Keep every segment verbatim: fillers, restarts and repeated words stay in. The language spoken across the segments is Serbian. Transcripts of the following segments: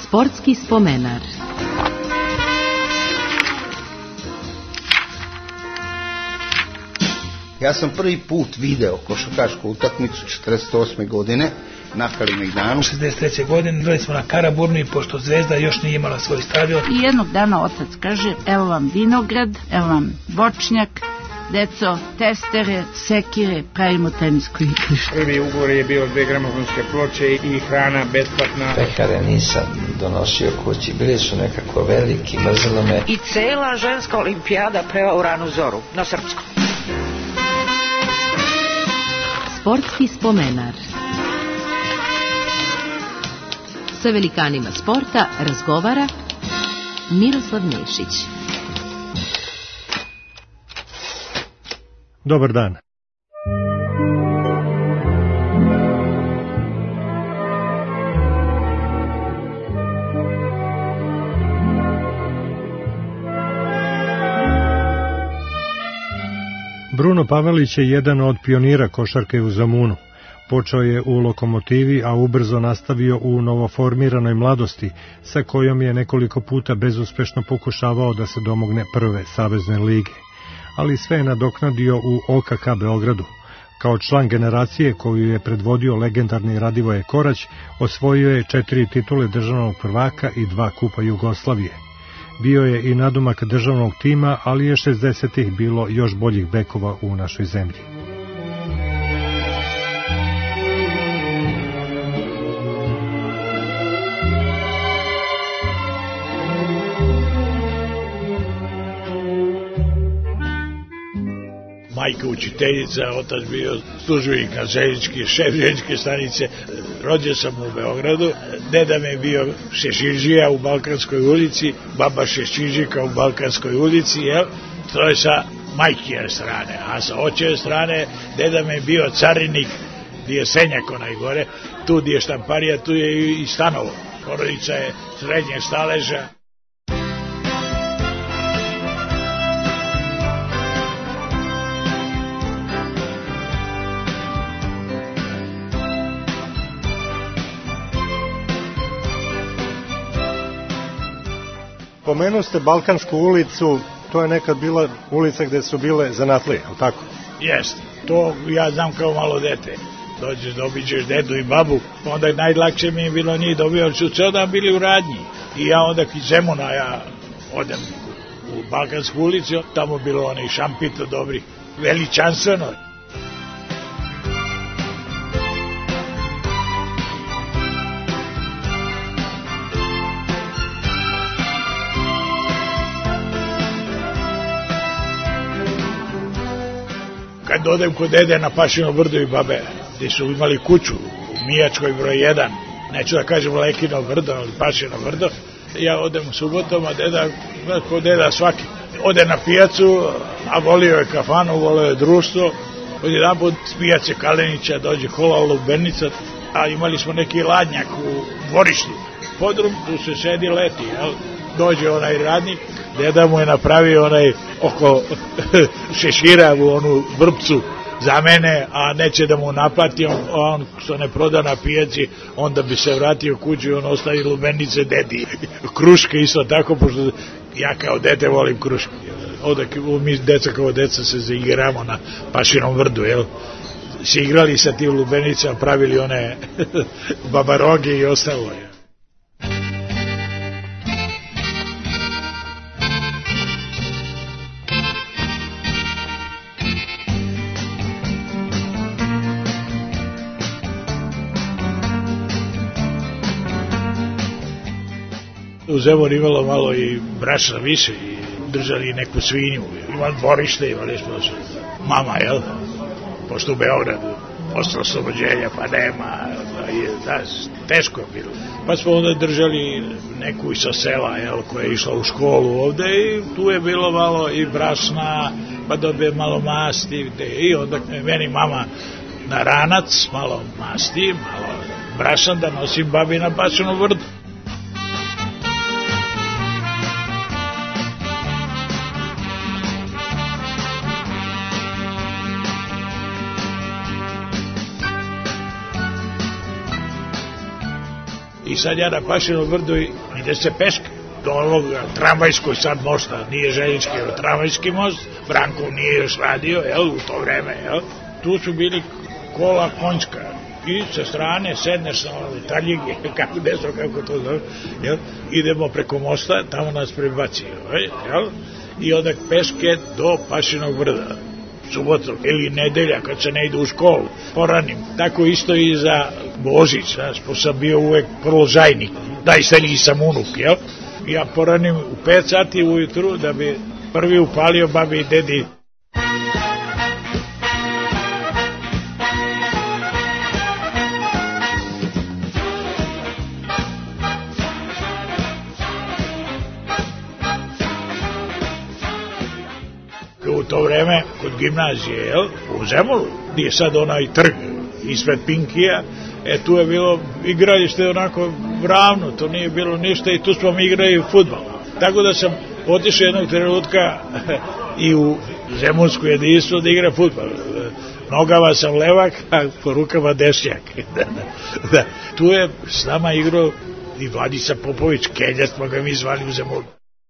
Sportski spomenar. Ja sam prvi put video košarkašku utakmicu četrdeset osme godine na Kalemegdanu. šezdeset treće godine igrali smo na Karaburmi, pošto Zvezda još nije imala svoj stadion. I jednog dana otac kaže, evo vam vinograd, evo vam voćnjak, deco, testere, sekire, pravimo tenisko igrište. Prvi ugovor je bio dve gramofonske ploče i hrana besplatna. Pekare nisam donosio kući, bili su nekako veliki, mrzelo me. I cela ženska olimpijada preva u ranu zoru, na srpskom. Sportski spomenar. Sa velikanima sporta razgovara Miroslav Nešić. Dobar dan. Bruno Pavelić je jedan od pionira košarke u Zamunu. Počeo je u Lokomotivi, a ubrzo nastavio u novoformiranoj Mladosti, sa kojom je nekoliko puta bezuspešno pokušavao da se domogne prve savezne lige. Ali sve je nadoknadio u O K K Beogradu. Kao član generacije koju je predvodio legendarni Radivoje Korać, osvojio je četiri titule državnog prvaka i dva kupa Jugoslavije. Bio je i nadomak državnog tima, ali je šezdesetih bilo još boljih bekova u našoj zemlji. Majka učiteljica, otac bio službenik na željeznički, šef željezničke stanice. Rođen sam u Beogradu, deda mi je bio šeširđija u Balkanskoj ulici, baba šeširđika u Balkanskoj ulici, jel? To je sa majkine strane, a sa očeve strane deda mi je bio carinik, bio senjak onaj gore, tu je štamparija, tu je i stanovo. Porodica je srednjeg staleža. Pomenuo ste Balkansku ulicu, to je nekad bila ulica gde su bile zanatlije, je li tako? Jeste, to ja znam kao malo dete. Dođeš da obiđeš dedu i babu, onda najlakše mi je bilo njih dobio, jer su ceo dan bili u radnji. I ja onda iz Zemuna, ja odem u Balkansku ulicu, tamo bilo onaj šampito dobri, veličanstveno. Kad odem kod dede na Pašino brdo i babe, gdje su imali kuću u Mijačkoj broj jedan, neću da kažem Lekino brdo, ali Pašino brdo, ja odem u subotom, a deda, kod deda svaki, ode na pijacu, a volio je kafanu, volio je društvo, od jedan put s pijace Kalenića dođe kola lubenica, a imali smo neki ladnjak u dvorištu, podrum, tu se sedi leti, jel? Dođe onaj radnik, deda mu je napravio onaj oko šešira u onu vrpcu za mene, a neće da mu naplati, on, on što ne proda na pijaci, onda bi se vratio kuću i on ostavi lubenice dedi. Kruške isto tako, pošto ja kao dete volim kruške. Onda mi deca kao deca se zaigramo na Pašinom vrdu, jel? Se igrali sa tim lubenicama, pravili one babaroge i ostalo, jel? U Zemunu imalo malo i brašna više i držali neku svinju, imali dvorište, imali smo mama, jel? Pošto u Beogradu posle oslobođenja pa nema, da, teško je bilo. Pa smo onda držali neku sa sela, jel, koja je išla u školu ovde i tu je bilo malo i brašna, pa dobije malo masti i onda meni mama na ranac, malo masti, malo brašan da nosim babi na Pašinu vrdu. I sad ja na Pašinom brdu ide se peške do ovog tramvajskog sad mosta, nije željeznički, nego tramvajski most, Brankov nije još radio, jel, u to vreme, jel. Tu su bili kola konjska i sa strane sedneš na taljige, kako ne znam kako to zove, jel, idemo preko mosta, tamo nas prebaci, jel, i onda peške do Pašinog brda. Subotom ili nedelja kad se ne ide u školu, poranim. Tako isto i za Božić, znaš, po sam bio uvek prvo žajnik, daj selji sam unuk, jel? Ja poranim u pet sati ujutru da bi prvi upalio babi i dedi. U to vreme, kod gimnazije, jel, u Zemunu, gdje je sad onaj trg ispred Pinkija, e, tu je bilo igralište onako ravno, to nije bilo ništa i tu smo mi igrali fudbal. Tako da sam otišao jednog trenutka i u zemunsku jedinstvo da igra fudbal. Nogama sam levak, a po rukama desnjak. Da, tu je s nama igrao i Vladica Popović, Kenja smo ga mi zvali u Zemunu.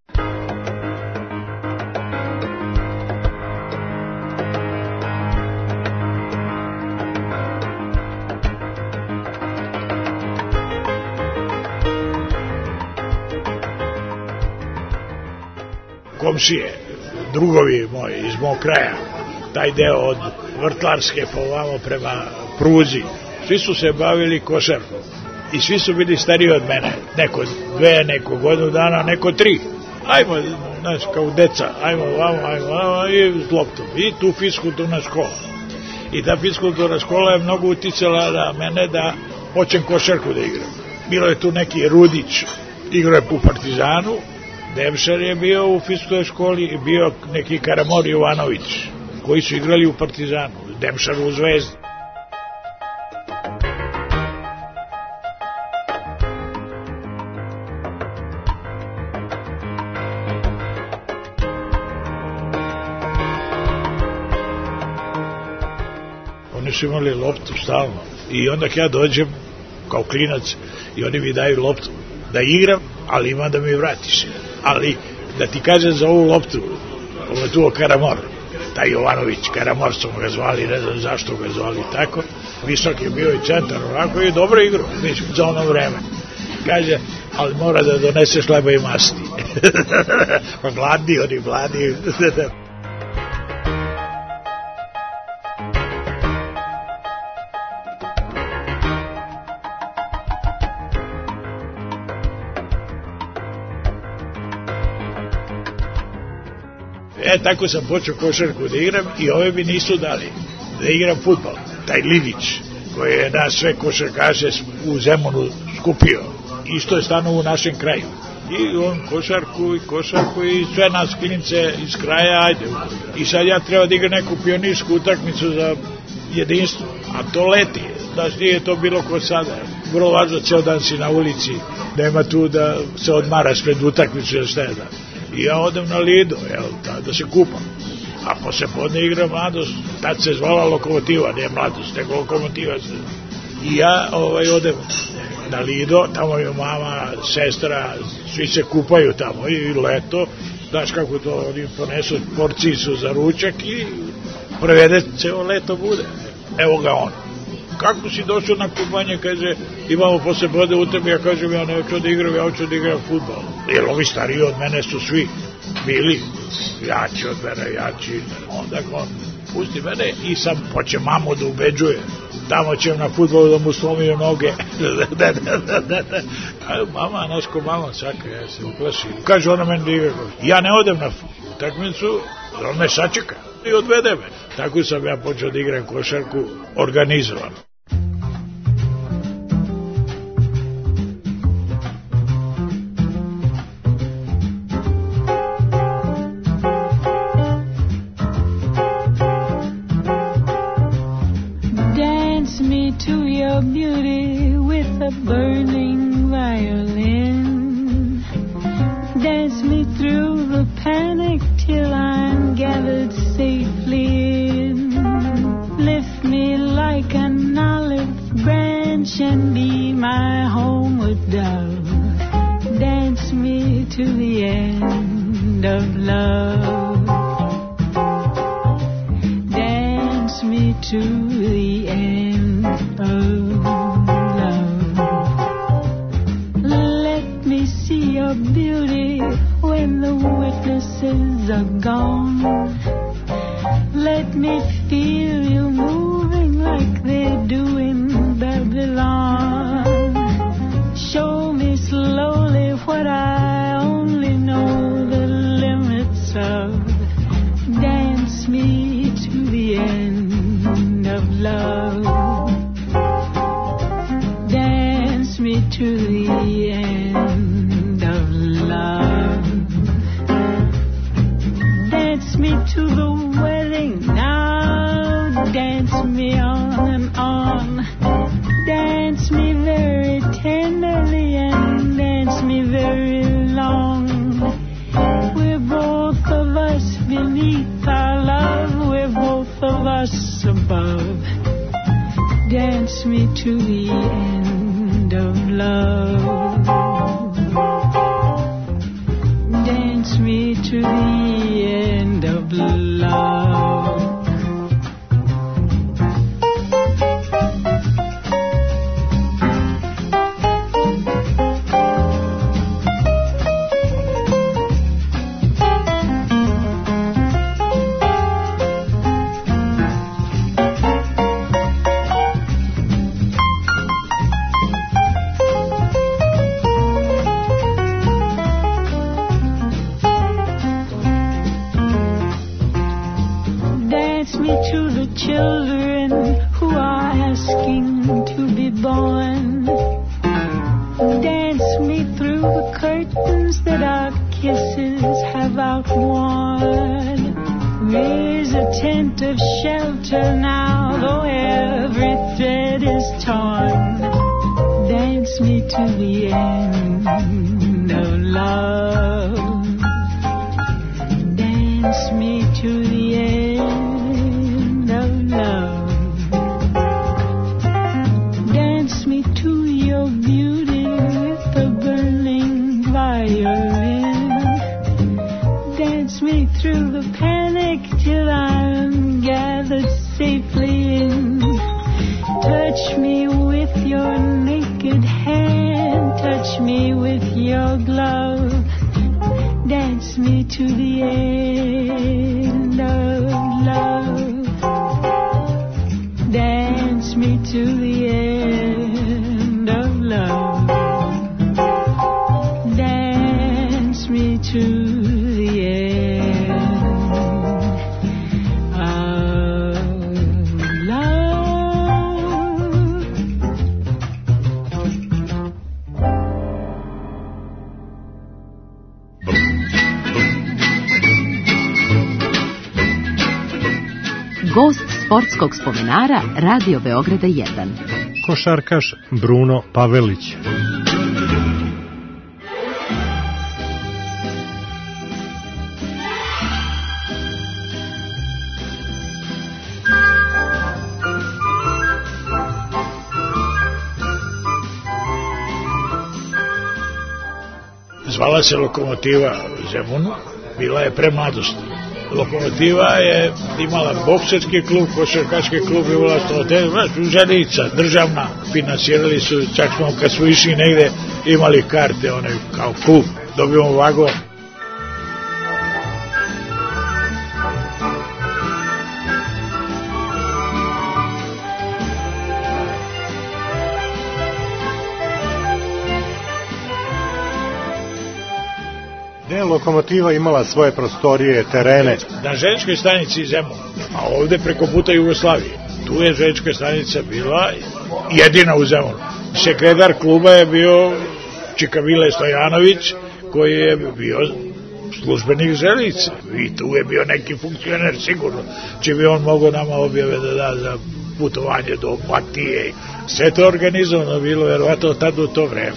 Komšije, drugovi moji iz mog kraja, taj deo od Vrtlarske pa ovamo prema pruzi, svi su se bavili košarkom i svi su bili stariji od mene, neko dve, neko godinu dana, neko tri. Ajmo, znaš, kao deca, ajmo ovamo, ajmo ovamo i s loptom. I tu fiskulturna škola. I ta fiskulturna škola je mnogo uticala na mene da počnem košarku da igram. Bilo je tu neki Rudić, igrao je u Partizanu, Demšar je bio u fiskulturnoj školi i bio neki Karamor Jovanović, koji su igrali u Partizanu, Demšar u Zvezdi. Oni su imali loptu stalno i onda kad ja dođem kao klinac i oni mi daju loptu da igram, ali ima da mi vratiš. Ali da ti kažem za ovu loptu, ovo je tu Karamor, taj Jovanović, Karamor su ga zvali, ne znam zašto ga zvali tako, visok je bio i centar, onako i dobro igrao, mislim, za ono vreme. Kaže, ali mora da doneseš hleba i masti. Pa gladni, oni gladni. E, tako sam počeo košarku da igram i ove mi nisu dali da igram fudbal. Taj Lidić, koji je nas sve košarkaše u Zemunu skupio, isto je stano u našem kraju. I on košarku i košarku i sve nas klince iz kraja, ajde. I sad ja treba da igram neku pionirsku utakmicu za jedinstvo, a to leti. Znaš, nije to bilo ko sada. Vrlo važno, ceo dan si na ulici, nema tu da se odmaraš pred utakmicu ili šta je da. I ja odem na Lido, jel, da, da se kupam. A posle podne igra Mladost, tad se zvala Lokomotiva, ne Mladost, nego Lokomotiva. I ja ovaj, odem na Lido, tamo je mama, sestra, svi se kupaju tamo i leto, znaš kako to, oni ponesu porcijicu za ručak i prevede ceo leto bude. Evo ga on. Kako si došao na kupanje, kaže, imamo posle podne u tebi, ja kažem, ja neću da igram, ja hoću da igram fudbal. Jer ovi stariji od mene su svi bili jači od mene, jači. Onda on pusti mene i sam poće mamu da ubeđuje. Tamo ćem na fudbalu da mu slomio noge. A mama, nasko mama, saka, ja se uplašim. Kaže ona meni da igra. Ja ne odem na utakmicu, on me sačeka i odvede me. Tako sam ja počeo da igram košarku organizovan. Beauty with a burning violin. Dance me through the panic till I'm gathered safely in. Lift me like an olive branch and be be my homeward dove. Dance me to the end of love. Dance me to the end of love. Let me see your beauty when the witnesses are gone. Let me feel you moving like they do in Babylon. Show me slowly what I only know the limits of. Dance me to the end of love. Dance me to the end of love. Dance me to the wedding now. Dance me on and on. Dance me very tenderly and dance me very long. We're both of us beneath our love. We're both of us above. Dance me to the end of love. Dance me to the end of love. Children who are asking to be born. Dance me through the curtains that our kisses have outworn. Raise a tent of shelter now, though every thread is torn. Dance me to the end of love. Dance me to the end of love. Dance me to your beauty with a burning violin. Dance me through the panic till I'm gathered safely in. Touch me with your naked hand. Touch me with your glove. Dance me to the end of love. Dance me to the end of love. Dance me to the end of love. Gost sportskog spomenara Radio Beograda jedan. Košarkaš Bruno Pavelić. Zvala se Lokomotiva Zemun, bila je pre mladosti. Lokomotiva je imala bokserski klub, košarkaški klub, imala željeznica državna, finansirali su, čak smo kad smo išli negde imali karte, one kao klub, dobijemo vagon. Lokomotiva imala svoje prostorije, terene. Na željezničkoj stanici Zemun, a ovde preko puta Jugoslavije. Tu je željeznička stanica bila jedina u Zemunu. Sekretar kluba je bio Čikavile Stojanović, koji je bio službenik železnice. I tu je bio neki funkcioner, sigurno. Če bi on mogao nama objave da da za putovanje do Opatije. Sve to organizovano bilo, verovatno tad u to vreme.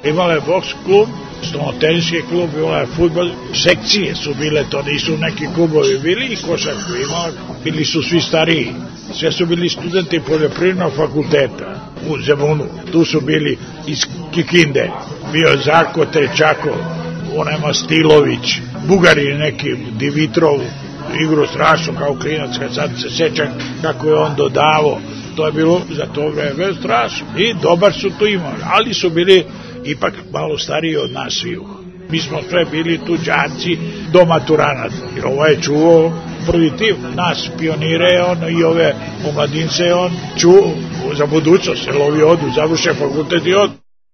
Imala je boks klub, stolnoteniski klub, imala je fudbal, sekcije su bile, to nisu neki klubovi bili i košarku imala, bili su svi stariji. Sve su bili studenti poljoprivrednog fakulteta u Zemunu. Tu su bili iz Kikinde, bio Zarko Trečakov, onaj Mastilović, Bugari neki, Dimitrov, igru strašno kao klinac, kad sad se sećam kako je on dodavao. To je bilo za to vreme strašno. I dobar su tu imali, ali su bili ipak malo stariji od nas sviju. Mi smo sve bili tu đaci do maturanata. Jer ovo je čuo prvi tim. Nas pionire on i ove omladince on čuo za budućnost. Jer ovi odu, završe fakultet i odu.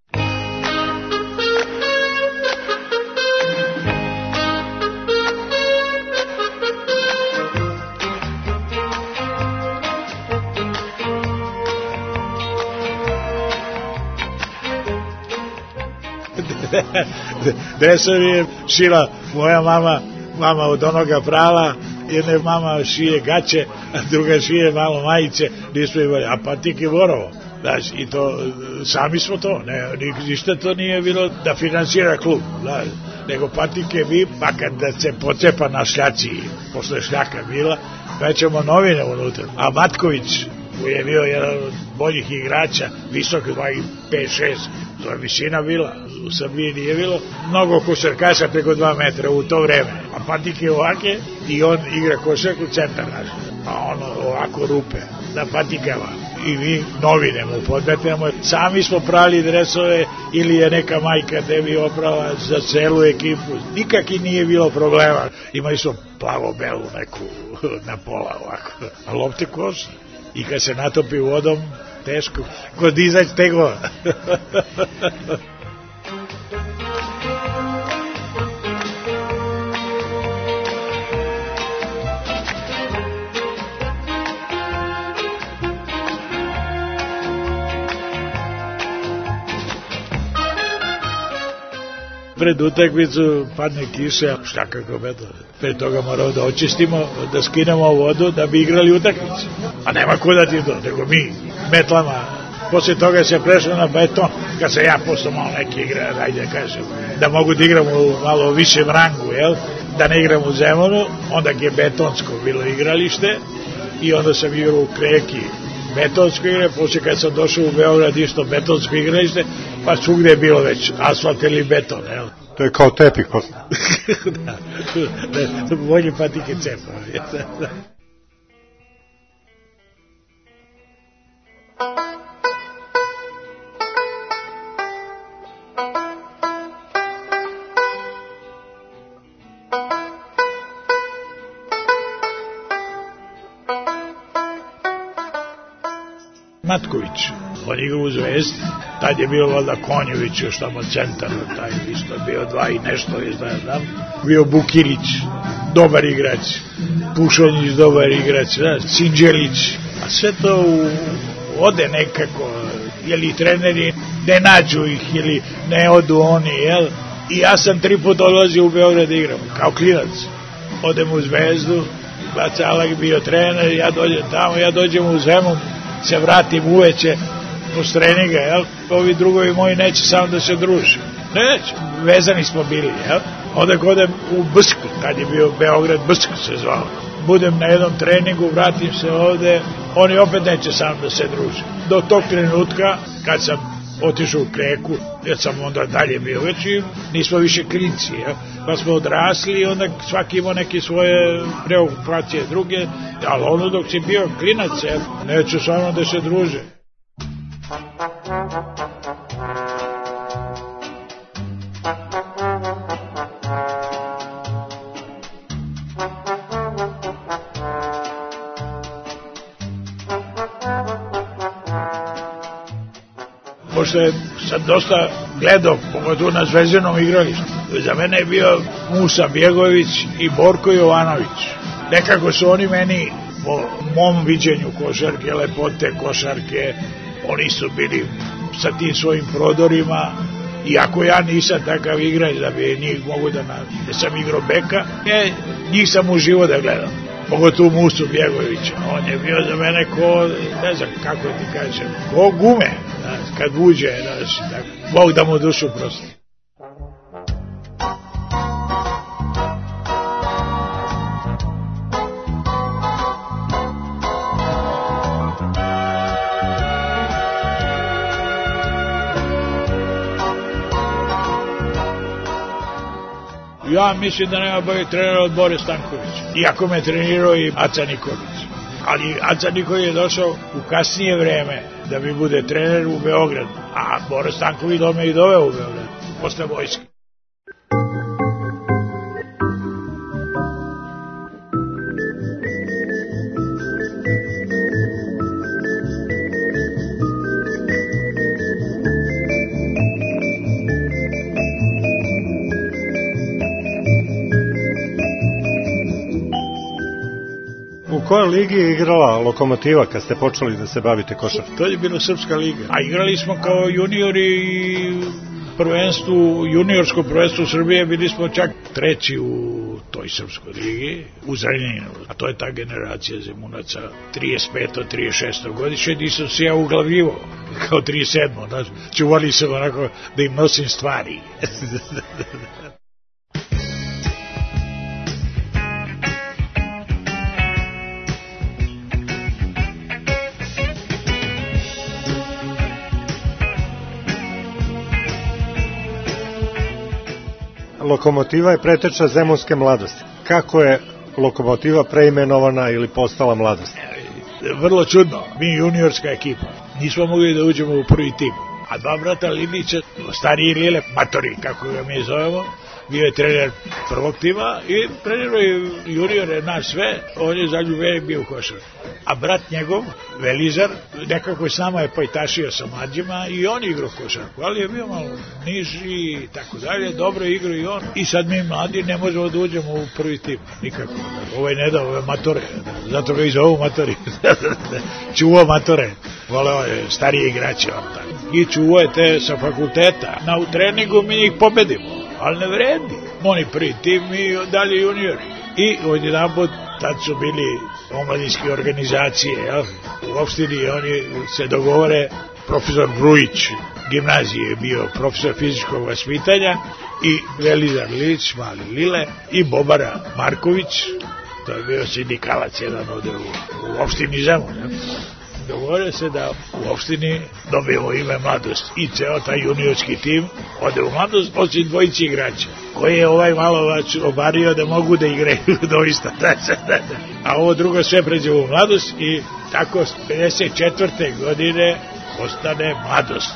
Desa mi je šila moja mama, mama od onoga prava, jedna mama šije gaće, a druga šije malo majice, nismo imali, a patike Borovo. Znaš, i to, sami smo to, ne, ništa to nije bilo da finansira klub, znaš, nego patike mi, pa kad se pocepa na šljaci, posle šljaka bila, većemo novine unutra, a Matković, koji je bio jedan od boljih igrača, visok dva pet šest, to je visina bila, u Srbiji nije bilo, mnogo košarkaša preko dva metra u to vreme, a patike ovake i on igra košarku centar naš, a ono ovako rupe, na patikama, i mi novine mu podmetemo, sami smo prali dresove ili je neka majka tebi oprala za celu ekipu, nikak i nije bilo problema, imali smo plavo-belu neku na pola ovako, a lopte koša. I kad se natopi vodom, teško, kod izać tegova. Pred utakmicu padne kiša, šta kako beto. Pred toga moramo da očistimo, da skinemo vodu da bi igrali utakmicu. A nema kuda ti to, nego mi metlama. Posle toga se prešlo na beton, kad se ja postao malo neki igra, dajde kažem, da mogu da igram u malo višem rangu, jel? Da ne igram u Zemunu, onda je betonsko bilo igralište i onda sam igrao u Kreki betonsko igre, posle kad sam došao u Beograd isto betonsko igralište, pa svugde je bilo već asfalt ili beton, jel? To je kao tepih posle. Da, da, bolje patike cepa. Matković, on igra u Zvezdi, tad je bio valjda Konjović još tamo centar, taj isto bio dva i nešto, ne znam, bio Bukirić, dobar igrač, Pušonjić, dobar igrač, Sinđelić, a sve to u, ode nekako, jeli treneri ne nađu ih ili ne odu oni, jel? I ja sam tri put odlazio u Beograd da igram, kao klinac, odem u Zvezdu, Bacalak bio trener, ja dođem tamo, ja dođem u Zemun, se vratim uveće posle treninga, jel? Ovi drugovi moji neće samo da se druže. Neće, vezani smo bili, jel? Onda odem u Bsk, kad je bio Beograd, Bsk se zvao. Budem na jednom treningu, vratim se ovde, oni opet neće samo da se druže. Do tog trenutka, kad sam otišao u Kreku, jer sam onda dalje bio već i nismo više klinci, jel? Pa smo odrasli i onda svaki imao neke svoje preokupacije druge, ali ono dok si bio klinac, jel? Neće samo da se druže. Pošto je sad dosta gledao, pogotovo na Zvezdanom igralištu. Za mene je bio Musa Bjegović i Borko Jovanović. Nekako su oni meni, po mom viđenju košarke, lepote košarke, oni su bili sa tim svojim prodorima, iako ja nisam takav igrač da bi njih mogu da nađem. Ja sam igrao beka, e, njih sam uživo da gledam. Pogotovo Musu Bjegovića. On je bio za mene ko, ne znam kako ti kažem, ko gume. kad uđe, znaš, tako, Bog da mu dušu prosti. Ja mislim da nema bolje trenera od Bore Stankovića. Iako me trenirao i Aca Nikolić. Ali Aca Nikolić je došao u kasnije vreme da bi bude trener u Beogradu. A Bore Stanković do me i doveo u Beogradu, posle vojske. U kojoj ligi je igrala Lokomotiva kad ste počeli da se bavite košarkom? To je bila Srpska liga. A igrali smo kao juniori i prvenstvu, juniorsko prvenstvo Srbije, bili smo čak treći u toj Srpskoj ligi, u Zrenjaninu. A to je ta generacija Zemunaca, trideset peto trideset šesto godišnje, gdje sam se ja uglavljivo, kao trideset sedmo Znači, čuvali se onako da im nosim stvari. Lokomotiva je preteča Zemunske mladosti. Kako je Lokomotiva preimenovana ili postala Mladost? Vrlo čudno. Mi juniorska ekipa. Nismo mogli da uđemo u prvi tim. A dva brata Lilića, stariji Lile, matori, kako ga mi zovemo, bio je trener prvog tima i trenerao je juniore nas sve, on je zaljubljen bio u košarku. A brat njegov, Velizar, nekako s nama je pajtašio sa mlađima i on igrao košarku, ali je bio malo niži i tako dalje, dobro igrao i on. I sad mi mladi ne možemo da uđemo u prvi tim, nikako. Ovo je ne da, ovo je matore, zato ga i zovu matori. Čuo matore, voleo je starije igrače, on tako. I čuo je te sa fakulteta. Na u treningu mi ih pobedimo, ali ne vredi. Oni prvi tim i dalje juniori. I odjedan put, tad su bili omladinske organizacije, jel? U opštini oni se dogovore, profesor Brujić, gimnazije je bio profesor fizičkog vaspitanja, i Velizar Lilić, mali Lile, i Bobara Marković, to je bio sindikalac jedan ovde u, u opštini Zemun, jel? Dogovore se da u opštini dobijemo ime Mladost i ceo taj juniorski tim ode u Mladost, osim dvojici igrača koje je ovaj malovac obario da mogu da igraju doista. A ovo drugo sve pređe u Mladost i tako pedeset četvrte godine postane Mladost.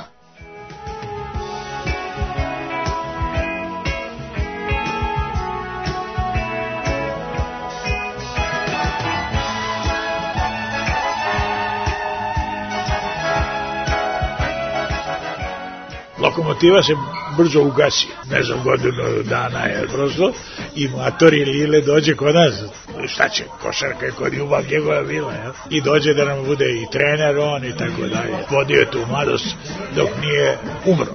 Lokomotiva se brzo ugasi, ne znam, godinu dana je prosto, i matori Lile dođe kod nas, šta će, košarka je kod ljubav njegova bila, ja? I dođe da nam bude i trener on i tako dalje. Vodio je tu Mladost dok nije umro.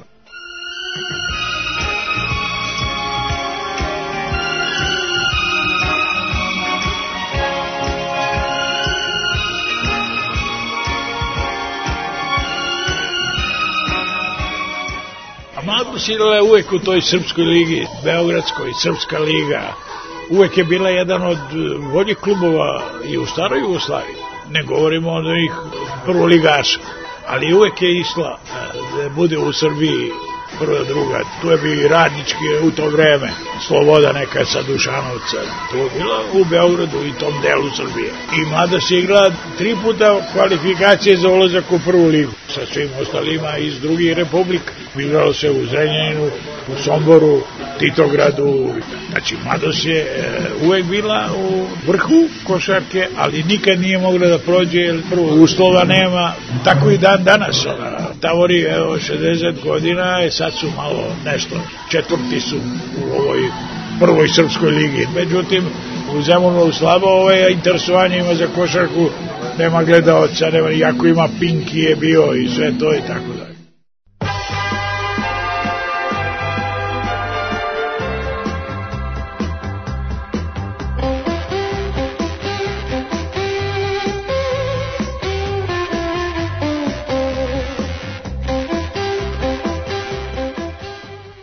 Mladost je uvek u toj Srpskoj ligi, Beogradskoj, Srpska liga, uvek je bila jedan od boljih klubova i u staroj Jugoslaviji. Ne govorimo o njih prvoligaša, ali uvek je išla da bude u Srbiji prva, druga. Tu je bio i Radnički u to vreme, Sloboda neka sa Dušanovca. Tu je bila u Beogradu i tom delu Srbije. I Mladost je igrala tri puta kvalifikacije za ulazak u prvu ligu sa svim ostalima iz drugih republika. Igralo se u Zrenjaninu, u Somboru, Titogradu. Znači, Mladost je e, uvek bila u vrhu košarke, ali nikad nije mogla da prođe, jer prvo uslova nema. Tako i dan danas. Ona, Tavori, evo, šezdeset godina, je sad su malo nešto, četvrti su u ovoj prvoj Srpskoj ligi. Međutim, u Zemunu slabo ovaj interesovanje ima za košarku, nema gledaoca, nema, iako ima Pinki je bio i sve to i tako dalje.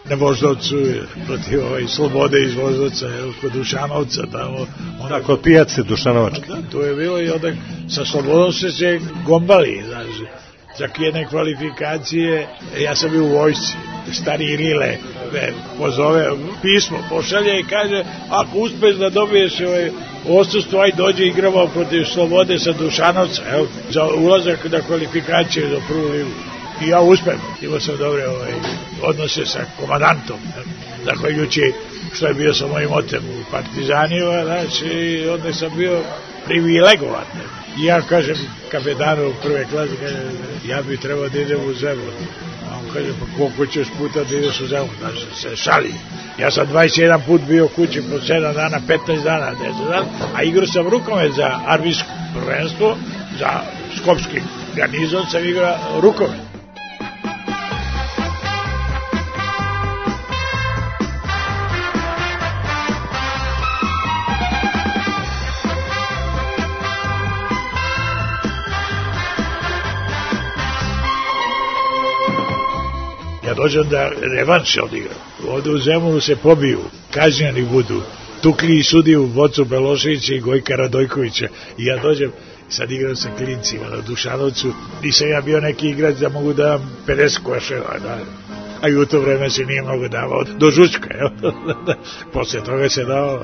na Voždovcu protiv ovaj Slobode iz Voždovca, jel, kod Dušanovca tamo. Da, kod pijace Dušanovačke. Da, to je bilo i onda sa Slobodom se se gombali, znaš, za jedne kvalifikacije, ja sam bio u vojsci, stari Rile me pozove, pismo pošalje i kaže, ako uspeš da dobiješ ovaj odsustvo, aj dođe igramo protiv Slobode sa Dušanovca, evo, za ulazak na kvalifikacije za prvu ligu. I ja uspem, imao sam dobre ovaj, odnose sa komandantom, zahvaljujući što je bio sa mojim otem u Partizanima, znači, i onda sam bio privilegovan. I ja kažem kapetanu prve klase, kaže, ja bih trebao da idem u Zemun. A on kaže, pa koliko ćeš puta da ideš u Zemun? Znači, se šali. Ja sam dvadeset jedan put bio kući po sedam dana, petnaest dana, deset dana, a igrao sam rukomet za arbijsko prvenstvo, za skopski garnizon sam igrao rukomet. Ja dođem da revanš odigram. Ovde u Zemunu se pobiju, kažnjeni budu, tukli i sudiju Bocu Beloševića i Gojka Radojkovića. I ja dođem, sad igram sa klincima na Dušanovcu, nisam ja bio neki igrač da mogu da dam pedeset koševa, da. A i u to vreme se nije mnogo davao, do žučka, evo. Posle toga se dao.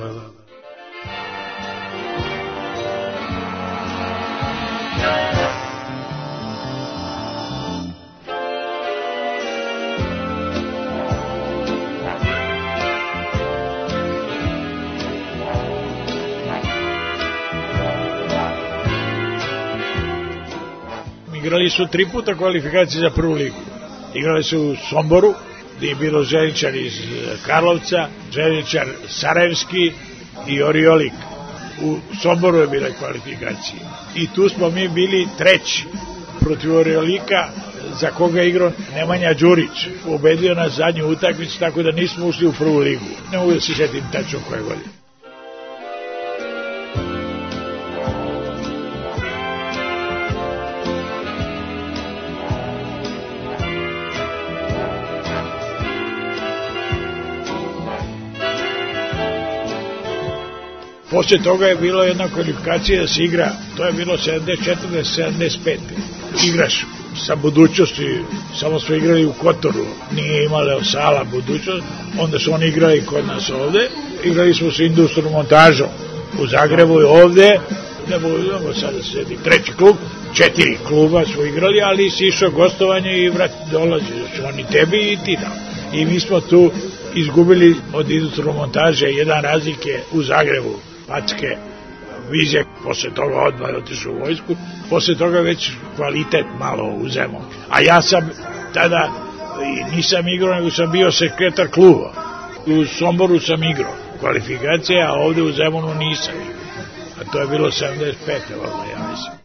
Igrali su tri puta kvalifikacije za prvu ligu. Igrali su u Somboru, gdje je bilo Željničar iz Karlovca, Željničar Sarajevski i Oriolik. U Somboru je bila kvalifikacija. I tu smo mi bili treći protiv Oriolika, za koga je igrao Nemanja Đurić. Pobedio nas zadnju utakmicu, tako da nismo ušli u prvu ligu. Ne mogu da se sjetim tačno koje godine. Poslije toga je bilo jedna kvalifikacija da se igra, to je bilo sedamdeset četvrte do sedamdeset pete Igraš sa budućnosti, samo smo igrali u Kotoru, nije imala sala budućnost, onda su oni igrali kod nas ovde, igrali smo sa Industrijom montažom u Zagrebu i ovde, ne budemo sada sedi treći klub, četiri kluba smo igrali, ali si išao gostovanje i vrat dolazi, znači oni tebi i ti tamo. I mi smo tu izgubili od Industrijom montaže jedan razlike u Zagrebu, Packe, Vizjak, posle toga odmah je otišao u vojsku, posle toga već kvalitet malo uzemo. A ja sam tada nisam igrao, nego sam bio sekretar kluba. U Somboru sam igrao kvalifikacije, a ovde u Zemunu nisam igrao. A to je bilo sedamdeset pete valjda, ja mislim.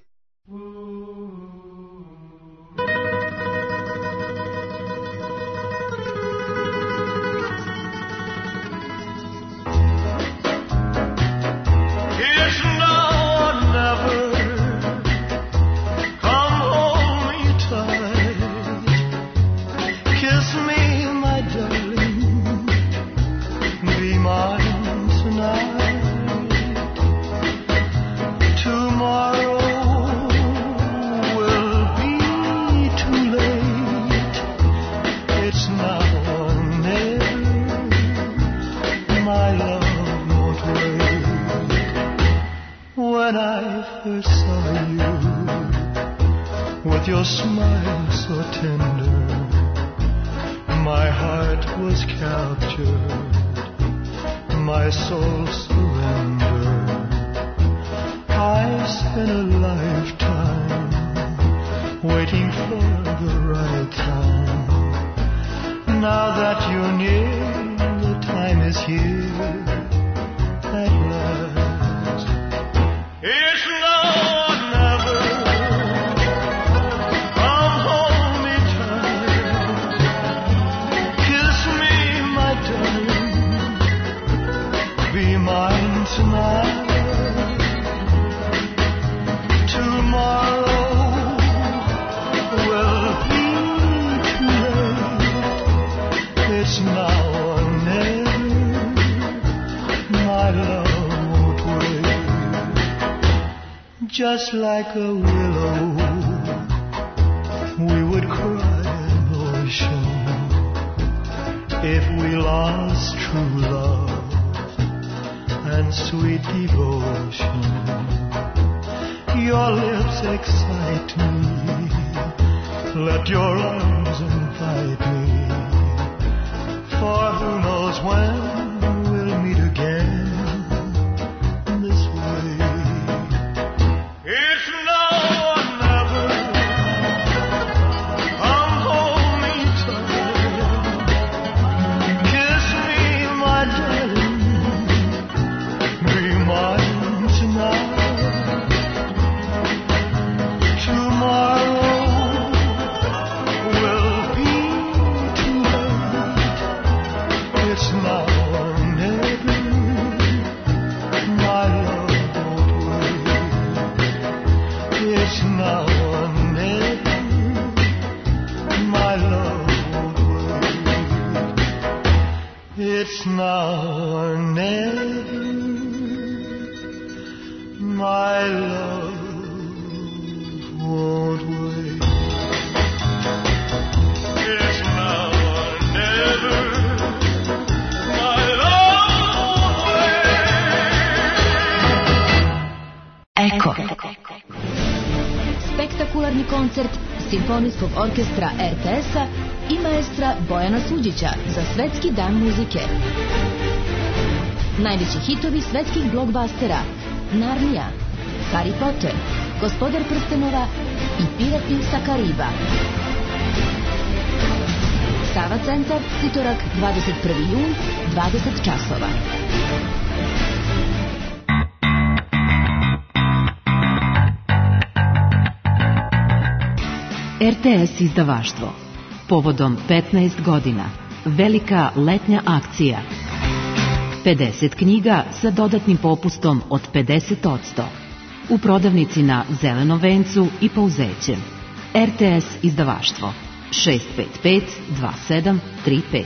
Your smile so tender, my heart was captured, my soul surrendered. I spent a lifetime waiting for the right time. Now that you're near, the time is here at last. It's now or never. Mine tonight, tomorrow just like a willow, we would cry an ocean if we lost true love and sweet devotion. Your lips excite me, let your arms invite me, for who knows when we'll meet again this way. It's now or never, come hold me tight, kiss me my darling, be mine tonight. Tomorrow will be too late. It's now or never. My love won't wait. It's now or never. My love won't wait. It's now or never. My love won't wait. It's now or never. My love won't wait. Eko. Spektakularni koncert Simfonijskog orkestra R T S-a i maestra Bojana Suđića za Svetski dan muzike. Najveći hitovi svetskih blockbustera: Narnija, Harry Potter, Gospodar prstenova i Pirati sa Kariba. Sava centar, Titorak, dvadeset prvi jun, dvadeset časova. R T S izdavaštvo. Povodom petnaest godina. Velika letnja akcija. pedeset knjiga sa dodatnim popustom od pedeset posto. U prodavnici na Zelenom vencu i Pauzećem. R T S izdavaštvo šest pet pet dva sedam tri pet.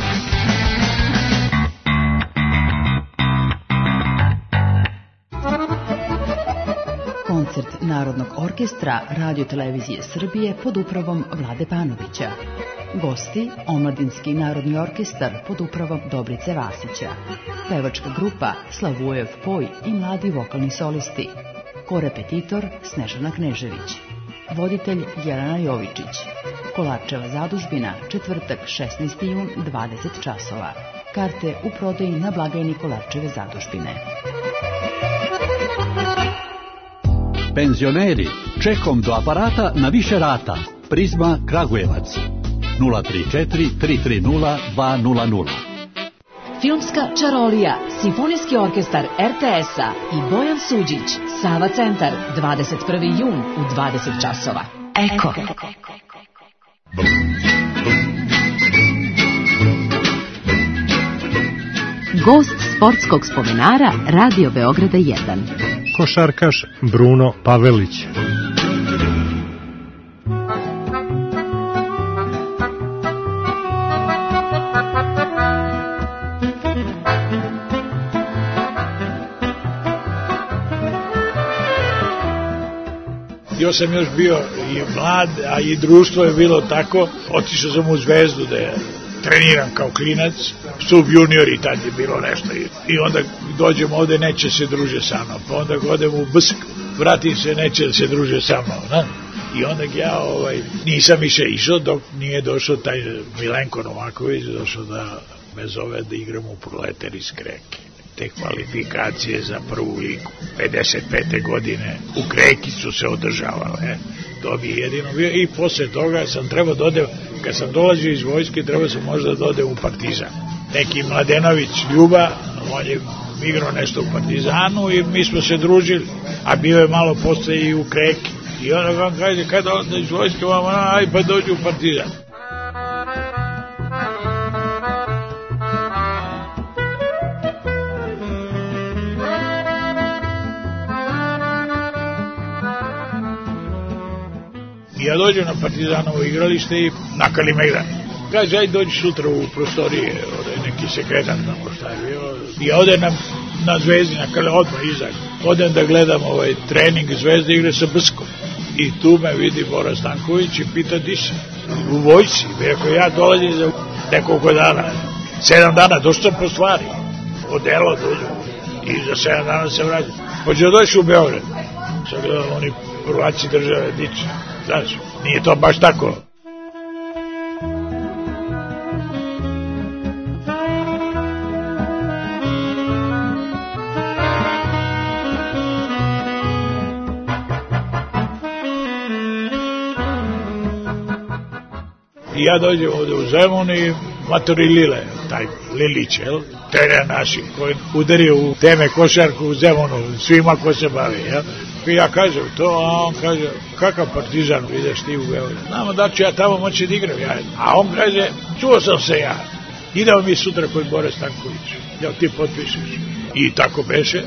Koncert Narodnog orkestra Radio-televizije Srbije pod upravom Vlade Panovića. Gosti, Omladinski narodni orkestar pod upravom Dobrice Vasića. Pevačka grupa Slavujev Poj i mladi vokalni solisti. Korepetitor Snežana Knežević. Voditelj Jelena Jovičić. Kolarčeva zadužbina, četvrtak šesnaesti jun, dvadeset časova. Karte u prodaji na blagajni Kolarčeve zadužbine. Penzioneri, čekom do aparata na više rata. Prizma Kragujevac. nula tri četiri tri tri nula dva nula nula. Filmska čarolija, Simfonijski orkestar R T S-a i Bojan Suđić, Sava centar, dvadeset prvi jun u dvadeset časova. Eko. Gost sportskog spomenara Radio Beograda jedan. Košarkaš Bruno Pavelić. Ja sam još bio i mlad, a i društvo je bilo tako. Otišao sam u Zvezdu da je treniram kao klinac, sub junior i tad je bilo nešto. I onda dođem ovde, neće se druže sa mnom. Pa onda odem u Bsk, vratim se, neće da se druže sa mnom. Na? I onda ja ovaj, nisam više išao dok nije došao taj Milenko Novaković, došao da me zove da igram u Proletar iz Kreke. Te kvalifikacije za prvu ligu pedeset pete godine u Kreki su se održavale. To bi jedino bio. I posle toga sam trebao da odem, kad sam dolazio iz vojske, trebao sam možda da odem u Partizan. Neki Mladenović Ljuba, on je igrao nešto u Partizanu i mi smo se družili, a bio je malo posle i u Kreki. I onda vam kaže, kada onda iz vojske, vam, aj pa dođu u Partizan. Ja dođem na Partizanovo igralište i nakali me igra. Kaže, aj dođi sutra u prostorije, ovdje neki sekretar, tako šta je bio. I ovdje nam na Zvezdi, na Kale, odmah izađem. Odem da gledam ovaj trening Zvezde igre sa Bskom. I tu me vidi Bora Stanković i pita di se. U vojci. Rekao, ja dolazim za nekoliko dana. Sedam dana, došao sam po stvari. Odelo dođu. I za sedam dana se vraćam. Hoće da doći u Beograd. Sad gledam, oni prvaci države diče. Znaš, nije to baš tako. I ja dođem ovde u Zemun i matori Lile, taj Lilić, jel? Trener naši, koji udario u teme košarku u Zemunu, svima ko se bavi, jel? I ja kažem to, a on kaže, kakav Partizan ideš ti u Beograd? Znamo da ću ja tamo moći da igram, ja. A on kaže, čuo sam se ja, idemo mi sutra kod Bore Stanković, jel ti potpišeš? I tako beše.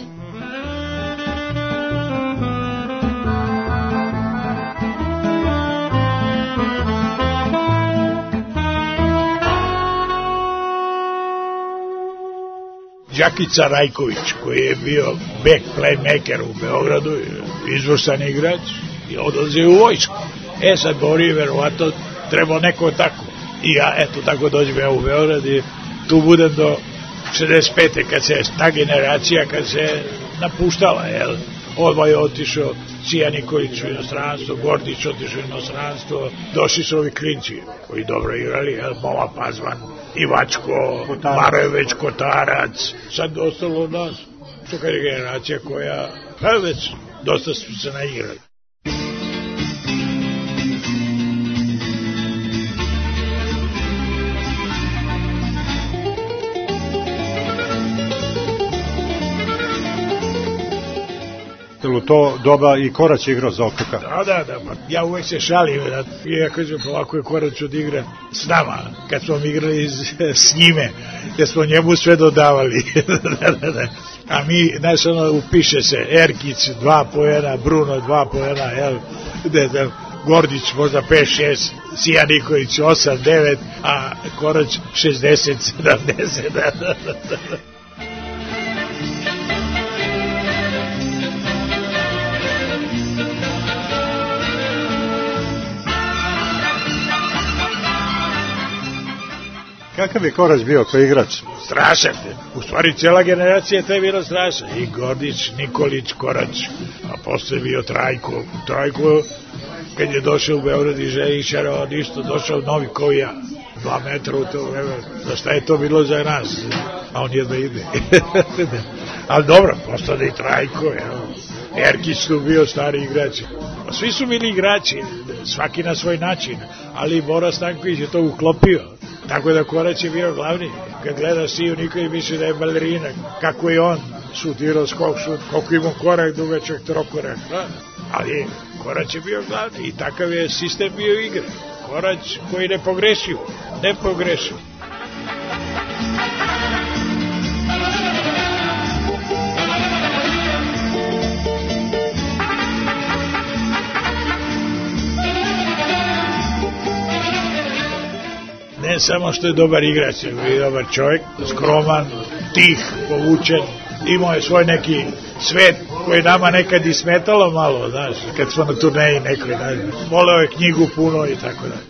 Đakica Rajković, koji je bio back playmaker u Beogradu, izvrstan igrač, i odlazio u vojsku. E sad Bori, verovatno, trebao neko tako. I ja, eto, tako dođem ja u Beograd i tu budem do šezdeset pete kad se ta generacija, kad se napuštala, jel? Odmah je otišao Sija Nikolić u inostranstvo, Gordić otišao u inostranstvo, došli su ovi klinci koji dobro igrali, jel? Mola Pazvan, Ivačko, Marojević, Kotarac, sad ostalo od nas. To kad je generacija koja, pa već dosta su se naigrali. U to doba i Korać igrao za O K K. Da, da, da, pa ja uvek se šalim, da, i ja kažem, pa ovako je Korać odigran s nama, kad smo igrali z, s njime, jer smo njemu sve dodavali. da, da, da. A mi, znaš, ono, upiše se, Erkić, dva pojena, Bruno, dva pojena, jel, da, da, Gordić možda pet šest, Sija Nikolić osam devet, a Korać šezdeset sedamdeset, da, da, da, da. Kakav je Korać bio kao igrač? Strašan. U stvari cijela generacija je bila strašna. I Gordić, Nikolić, Korać. A posle bio Trajko. Trajko, kad je došao u Beograd i Žejićara, on isto došao novi kao ja. Dva metra u to vreme. Za šta je to bilo za nas? A on jedno ide. Ali dobro, postade i Trajko. Evo. Erkić tu bio stari igrač. Svi su bili igrači, svaki na svoj način. Ali Bora Stanković je to uklopio. Tako da Korać je bio glavni. Kad gleda Siju Nikolić misli da je balerina. Kako je on šutirao skok šut, koliko ima korak, dugačak, trokorak. Da? Ali Korać je bio glavni i takav je sistem bio igre. Korać koji ne pogrešio. Ne pogrešio. Ne samo što je dobar igrač, nego je dobar čovjek, skroman, tih, povučen, imao je svoj neki svet koji nama nekad i smetalo malo, znaš, kad smo na turneji nekoj, znaš, voleo je knjigu puno i tako da.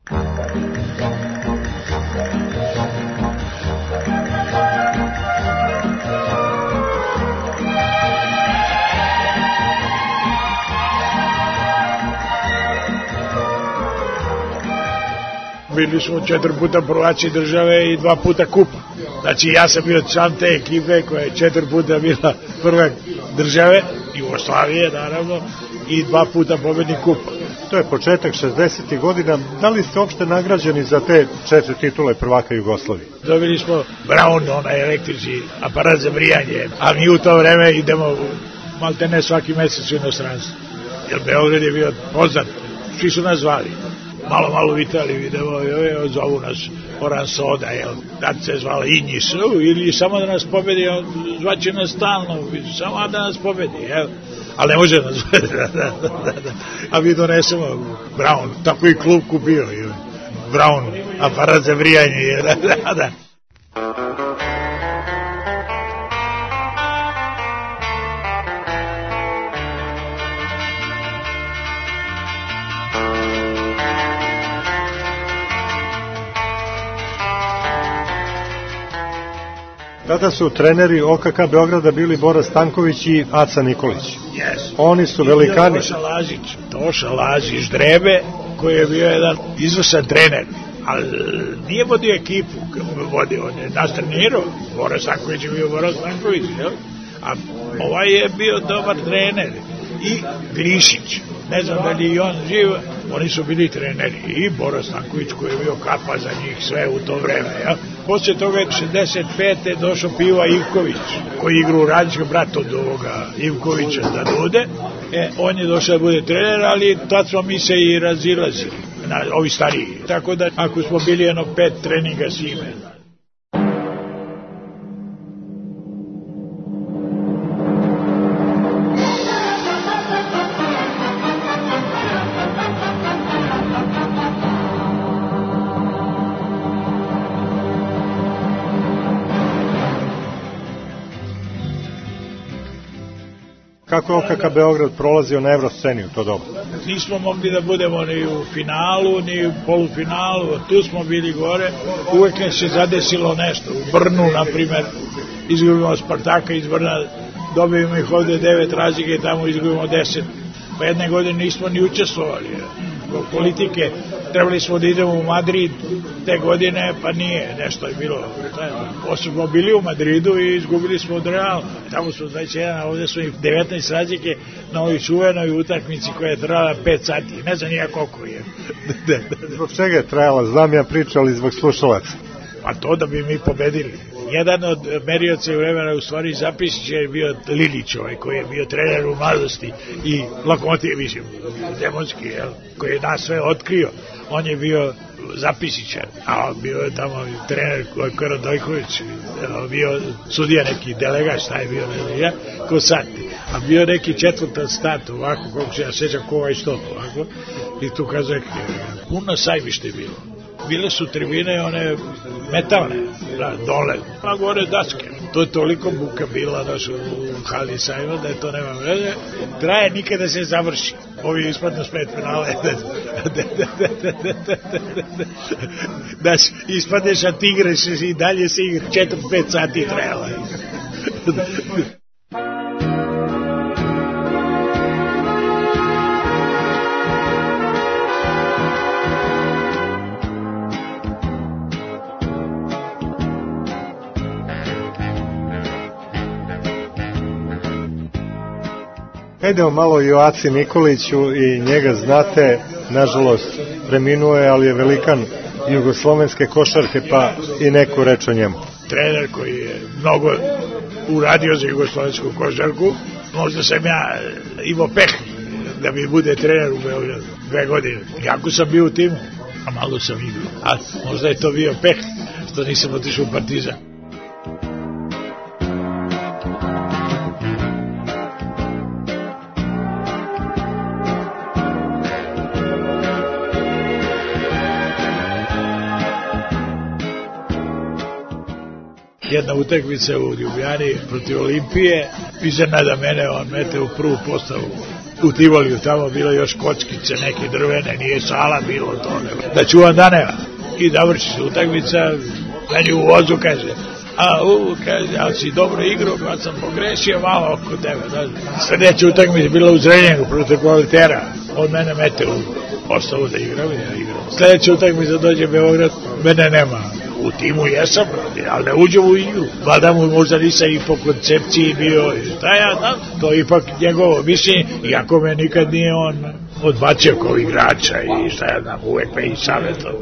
Bili smo četiri puta prvaci države i dva puta kupa. Znači ja sam bio član te ekipe koja je četiri puta bila prvak države, Jugoslavije naravno, i dva puta pobednik kupa. To je početak šezdesetih godina. Da li ste uopšte nagrađeni za te četiri titule prvaka Jugoslavije? Dobili smo Brown, onaj električni aparat za brijanje, a mi u to vreme idemo malte ne svaki mesec u inostranstvo. Jer Beograd je bio poznat, svi su nas zvali. Malo, malo u Italiji vidimo, joj, zovu nas Oran Soda, jel, tad se zvala Injis, ili samo da nas pobedi, zvaće nas stalno, samo da nas pobedi, jel, ali ne može nas pobedi, da, da, da, da. A mi donesemo Brown, tako i klub kupio, jel, Brown, aparat za vrijanje, jel, da, da, da. Tada su treneri O K K Beograda bili Bora Stanković i Aca Nikolić. Yes. Oni su velikani. Toša Lazić, Toša Lazić Drebe, koji je bio jedan izvrsan trener, ali nije vodio ekipu, vodio, on je nas trenirao, Bora Stanković je bio Bora Stanković, jel? A ovaj je bio dobar trener. I Glišić, ne znam da li i on živ, oni su bili treneri, i Bora Stanković koji je bio kapa za njih sve u to vreme, ja. Poslije toga je šezdeset pete došao Piva Ivković, koji igra u Radička, brat od ovoga Ivkovića da Dude, e, on je došao da bude trener, ali tad smo mi se i razilazili, na, ovi stariji, tako da ako smo bili jedno pet treninga s ime. Kako je O K K Beograd prolazio na evrosceni u to doba? Nismo mogli da budemo ni u finalu, ni u polufinalu, tu smo bili gore. Uvek je se zadesilo nešto. U Brnu, na primjer, izgubimo Spartaka iz Brna, dobijemo ih ovde devet razlike i tamo izgubimo deset. Pa jedne godine nismo ni učestvovali. Zbog politike trebali smo da idemo u Madrid te godine, pa nije, nešto je bilo. Posle smo bili u Madridu i izgubili smo od Reala. Tamo smo dvadeset jedan, a ovde smo i devetnaest razlike na ovoj čuvenoj utakmici koja je trajala pet sati. Ne znam nija koliko je. Zbog čega je trajala? Znam ja priča, ali zbog slušalaca. Pa to da bi mi pobedili. Jedan od merioca u vremena, u stvari Zapisić je bio Lilić, ovaj, koji je bio trener u mladosti i Lokomotiv, mislim, demonski, jel, koji je nas sve otkrio. On je bio Zapisića, a bio je tamo trener Koro Dojković, bio sudija neki delegač, šta je bio, ne znam ja, ko sad. A bio neki četvrtan stat, ovako, koliko se ja sećam, ko ovaj stop, ovako, i tu kazak, puno sajmište je bilo. Bile su tribine one metalne, da, dole, a gore daske. To je toliko buka bila naš u hali sajma da je to nema vrede. Traje nikada se završi. Ovi ispadno s pet penale. Daš, ispadneš, a ti igraš i dalje se igra. Četvrt, pet sati trajala. Idemo malo i o Aci Nikoliću i njega znate, nažalost preminuo je, ali je velikan jugoslovenske košarke, pa i neku reč o njemu. Trener koji je mnogo uradio za jugoslovensku košarku, možda sam ja imao peh da mi bude trener u Beogradu dve godine. Jako sam bio u timu, a malo sam igrao. A možda je to bio peh što nisam otišao u Partizan. Jedna utakmica u Ljubljani protiv Olimpije, iznenada mene, on mete u prvu postavu u Tivoliju, tamo bilo još kockice neke drvene, nije sala bilo to, ne. Da čuvam da nema. I da vrši se utakmica, meni u vozu kaže, a u, kaže, ali si dobro igrao, kad sam pogrešio malo oko tebe. Da. Sljedeća utakmica bila u Zrenjaninu protiv Kvalitera, od mene mete u postavu da igram i ja igram. Sljedeća utakmica dođe Beograd, mene nema. U timu jesam, ali ne uđem u igru. Valjda mu možda nisam i po koncepciji bio, šta ja znam, to je ipak njegovo mišljenje, iako me nikad nije on odbacio kao igrača i šta ja znam, uvek me i savjetovao.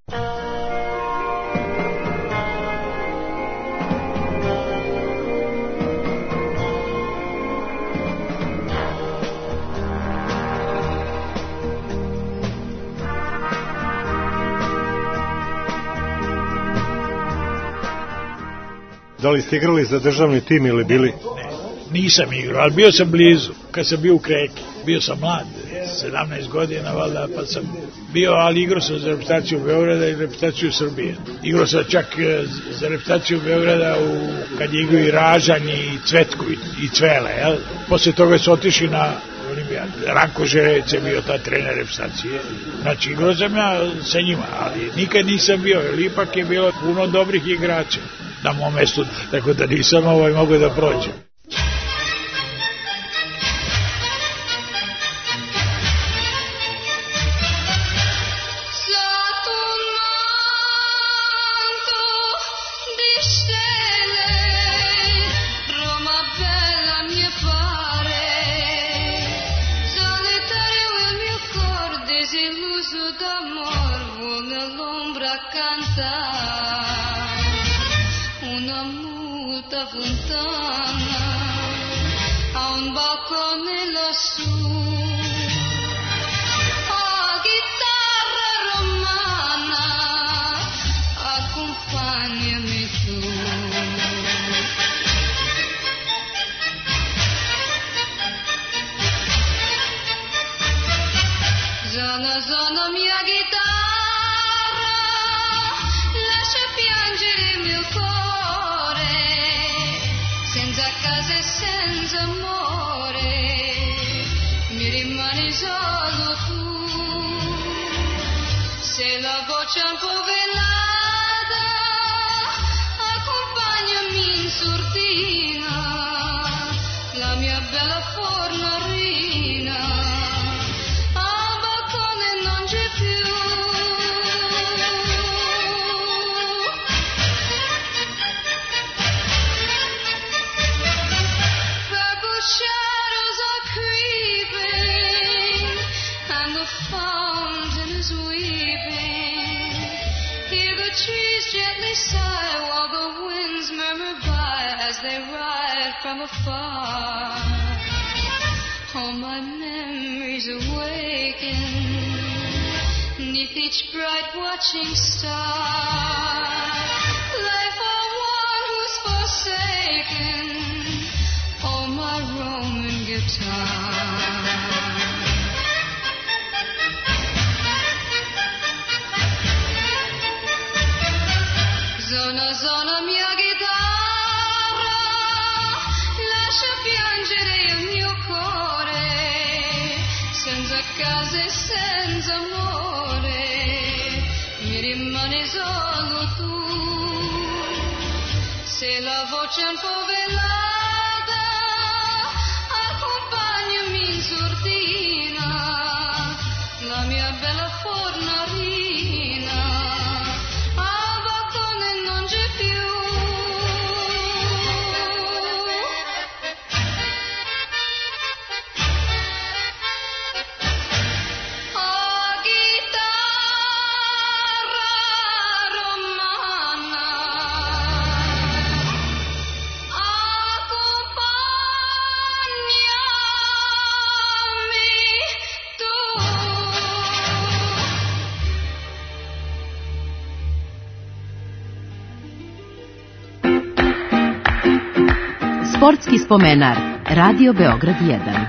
Da li ste igrali za državni tim ili bili? Ne, nisam igrao, ali bio sam blizu, kad sam bio u Kreki. Bio sam mlad, sedamnaest godina, valjda, pa sam bio, ali igrao sam za reprezentaciju Beograda i reprezentaciju Srbije. Igrao sam čak za reprezentaciju Beograda u, kad je igrao i Ražanj i Cvetku i, i Cvele, jel? Posle toga su otišli na Olimpijadu. Ranko Žerec je bio ta trener reprezentacije. Znači, igrao sam ja sa njima, ali nikad nisam bio, jer ipak je bilo puno dobrih igrača. na mom mestu, tako da nisam ovaj mogu da prođem. Sportski spomenar, Radio Beograd jedan.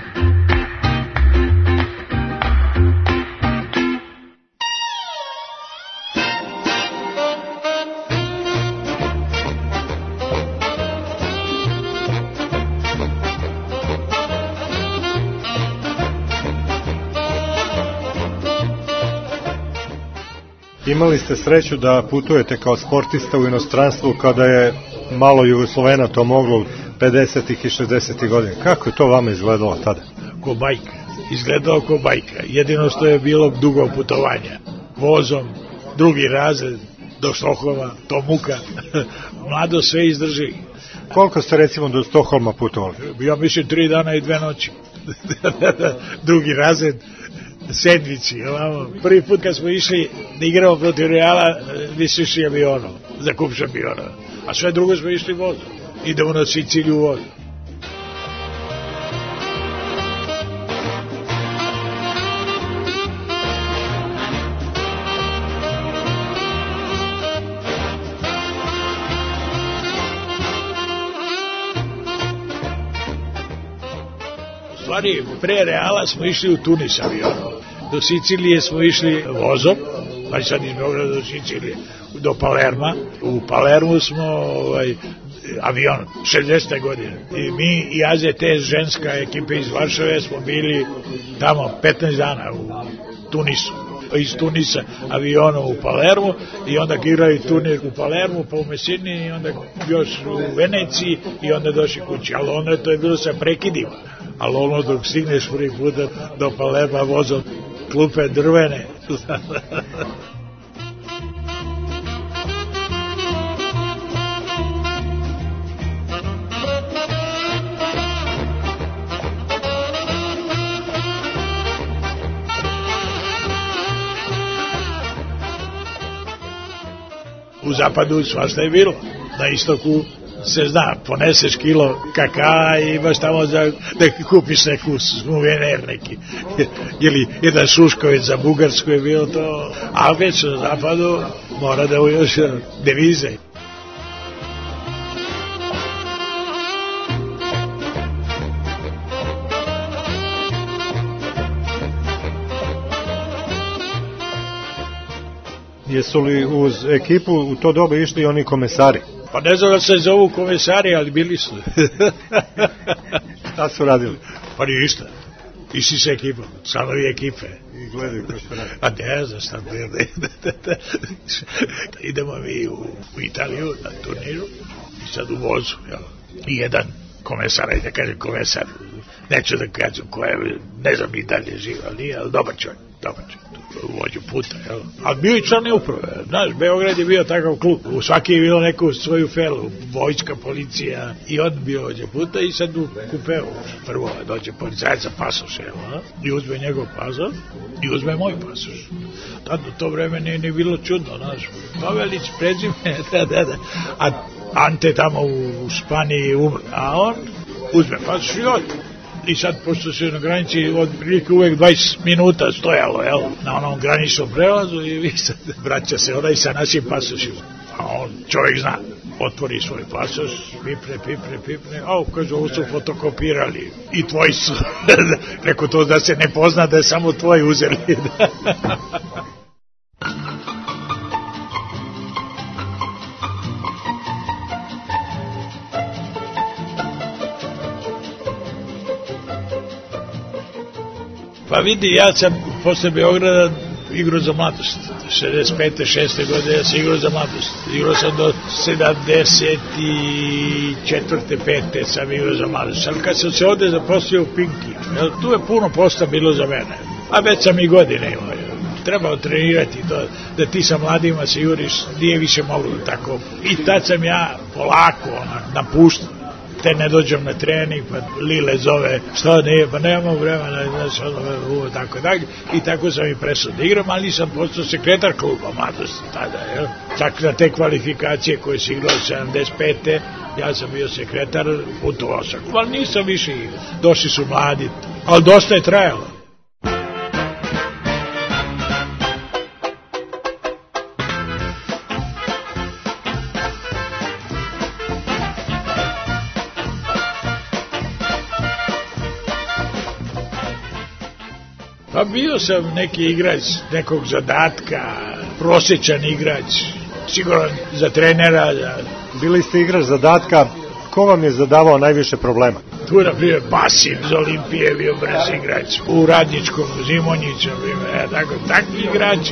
Imali ste sreću da putujete kao sportista u inostranstvu kada je malo Jugoslovena to moglo pedesetih i šezdesetih godina. Kako je to vama izgledalo tada? Ko bajka. Izgledalo ko bajka. Jedino što je bilo dugo putovanja. Vozom, drugi razred, do Stokholma, to muka. Mlado sve izdrži. Koliko ste recimo do Stokholma putovali? Ja mislim tri dana i dve noći. Drugi razred, sendviči. Prvi put kad smo išli da igramo protiv Reala, mi smo išli avionom, za kup šampiona. A sve drugo smo išli vozom. Idemo na Siciliju vozu. U stvari, pre Reala smo išli u Tunis avionom. Do Sicilije smo išli vozom, pa sad iz Beograda do Sicilije, do Palerma. U Palermu smo ovaj, avion, šezdesete godine. I mi i A Z T, ženska ekipa iz Varšave, smo bili tamo petnaest dana u Tunisu. iz Tunisa avionom u Palermo i onda igrali turnir u Palermo, pa u Mesini i onda još u Veneciji i onda došli kući. Ali ono to je bilo sa prekidima. Ali ono dok stigneš prvi puta do Palerma vozom klupe drvene. U zapadu svašta je bilo. Na istoku se zna, poneseš kilo kakaa i imaš tamo za, da kupiš neku suvener neki. Ili jedan šušković za Bugarsku je bilo to. A već na zapadu mora da ujoš devize. Jesu li uz ekipu u to doba išli oni komesari? Pa ne znam da se zovu komesari, ali bili su. Šta su radili? Pa ništa. Išli sa ekipom, članovi ekipe. I gledaju ko što radi. A ne znam šta gledaju. Idemo mi u, u Italiju na turniru i sad u vozu. Jel? I jedan komesar, ajde kažem komesar, neću da kažem ko je, ne znam i dalje živ, ali nije, ali dobar čovjek, dobar čovjek. Vođu puta, jel? Ali bio i član uprave, znaš, Beograd je bio takav klub, u svaki je bilo neku svoju felu, vojska, policija, i on bio vođa puta i sad u kupeu, prvo dođe policajac za pasoš, jel? I uzme njegov pasoš i uzme moj pasoš. Tad u to vreme nije ni bilo čudno, znaš, Pavelić prezime, da, da, da, a Ante tamo u Španiji umr, a on uzme pasoš i ode. I sad, pošto se na granici od prilike uvek dvadeset minuta stojalo, jel, na onom graničnom prelazu i vi sad vraća se onaj sa našim pasošima. A on, čovjek zna, otvori svoj pasoš, pipne, pipne, pipne, a kaže, ovo su fotokopirali i tvoji su. Preko to da se ne pozna da je samo tvoji uzeli. Pa vidi, ja sam posle Beograda igrao za mladost. šezdeset pete šeste godine ja sam igrao za mladost. Igrao sam do sedamdeset četvrte pete sam igrao za mladost. Ali kad sam se ovde zaposlio u Pinki, tu je puno posla bilo za mene. A već sam i godine imao. Trebao trenirati to, da ti sa mladima se juriš, nije više moglo tako. I tad sam ja polako onak napuštao. Te ne dođem na trening, pa Lile zove, što nije, pa nemamo vremena, znači, ono, tako, tako, i tako sam i presao da igram, ali nisam postao sekretar kluba mladosti tada, jel? Čak na te kvalifikacije koje si igrao sedamdeset pete ja sam bio sekretar, putovao sam, ali nisam više igrao, došli su mladi, ali dosta je trajalo. Pa bio sam neki igrač nekog zadatka, prosječan igrač, siguran za trenera. Za... Bili ste igrač zadatka, ko vam je zadavao najviše problema? Tu, na primjer, Basin iz Olimpije bio brz igrač, u Radničkom, Zimonjiću, tako, takvi igrači.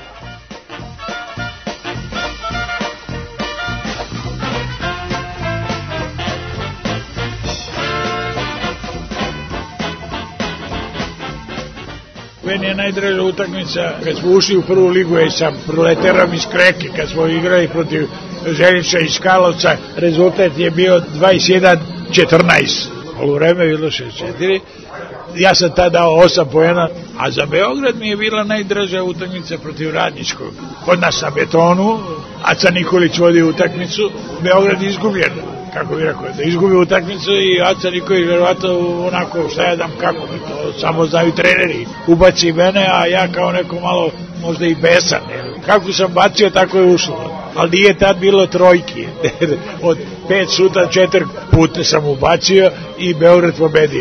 Meni je najdraža utakmica kad smo ušli u prvu ligu i sa Proleterom iz Kreke, kad smo igrali protiv Želića iz Karlovca, rezultat je bio dvadeset jedan četrnaest. U vreme je bilo šest četiri. Ja sam tada dao osam poena, a za Beograd mi je bila najdraža utakmica protiv Radničkog. Kod nas na betonu, Aca Nikolić vodi utakmicu, Beograd izgubljen. Kako bi rekao, da izgubi utakmicu i Aca Nikolić verovatno onako, šta ja dam kako, to samo znaju treneri, ubaci mene, a ja kao neko malo možda i besan, kako sam bacio tako je ušlo, ali nije tad bilo trojki, od pet šuta četiri puta sam ubacio i Beograd pobedio.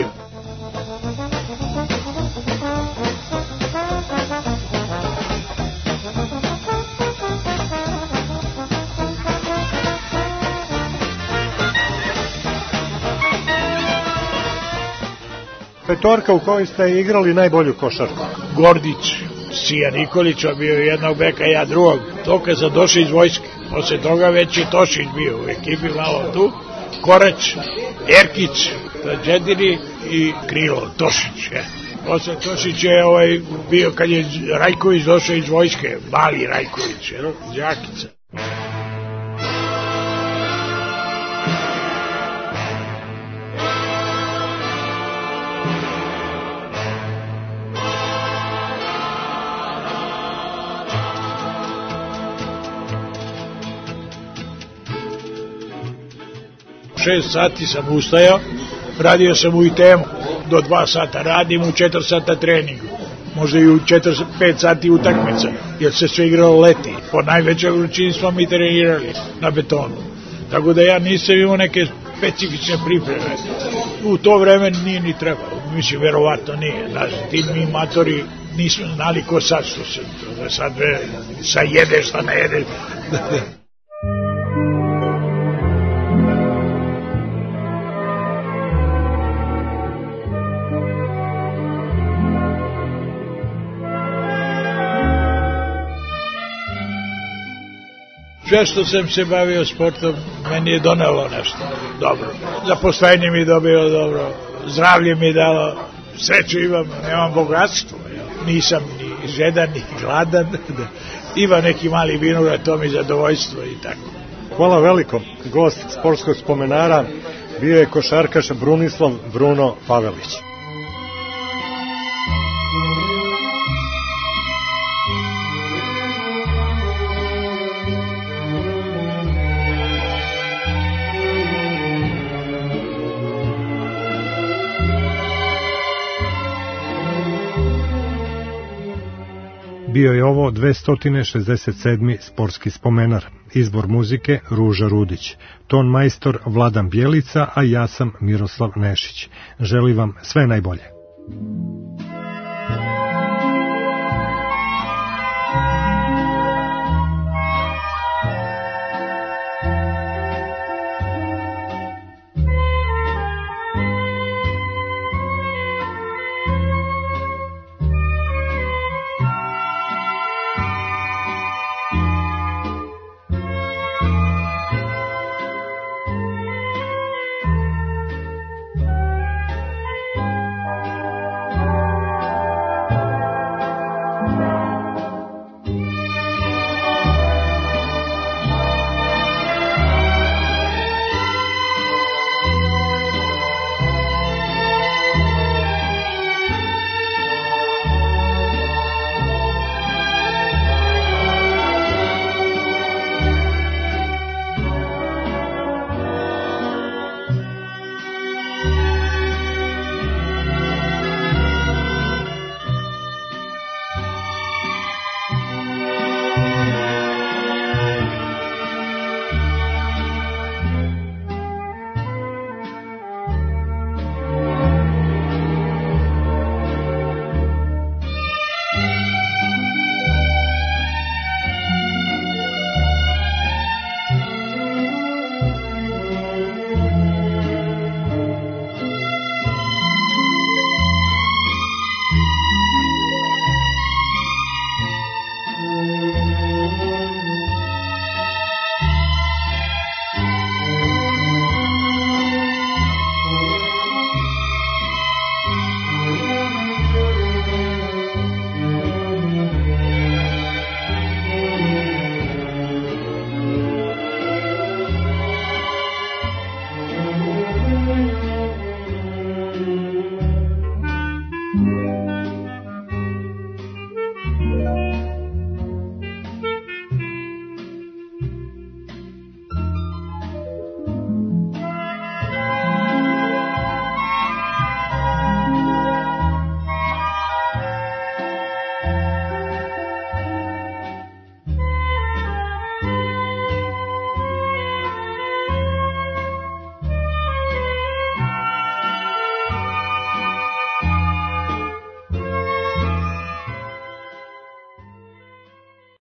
Petorka u kojoj ste igrali najbolju košarku? Gordić, Sija Nikolić, on bio jednog beka, ja drugog. To kad sam došao iz vojske, posle toga već je Tošić bio u ekipi malo tu, Korać, Erkić, Đediri i Krilo, Tošić. Je. Posle Tošić je ovaj, bio kad je Rajković došao iz vojske, mali Rajković, je, Đakica. Šest sati sam ustajao, radio sam u I T M-u, do dva sata radim, u četiri sata treningu, možda i u četiri, pet sati utakmica, jer se sve igralo leti. Po najvećoj vrućini smo mi trenirali na betonu. Tako da ja nisam imao neke specifične pripreme. U to vreme nije ni trebalo, mislim, verovatno nije. Znači, ti mi matori nismo znali ko sad što se, sad sa jedeš, šta ne jedeš. Sve što sam se bavio sportom, meni je donelo nešto dobro. Zaposlenje mi je dobio dobro, zdravlje mi je dalo, sreću imam, nemam bogatstvo. Nisam ni žedan, ni gladan. Ima neki mali vinograd, to mi zadovoljstvo i tako. Hvala veliko. Gost sportskog spomenara bio je košarkaš Brunislav Bruno Pavelić. Bio je ovo dvesta šezdeset sedmi sportski spomenar. Izbor muzike Ruža Rudić, ton majstor Vladan Bjelica, a ja sam Miroslav Nešić. Želim vam sve najbolje.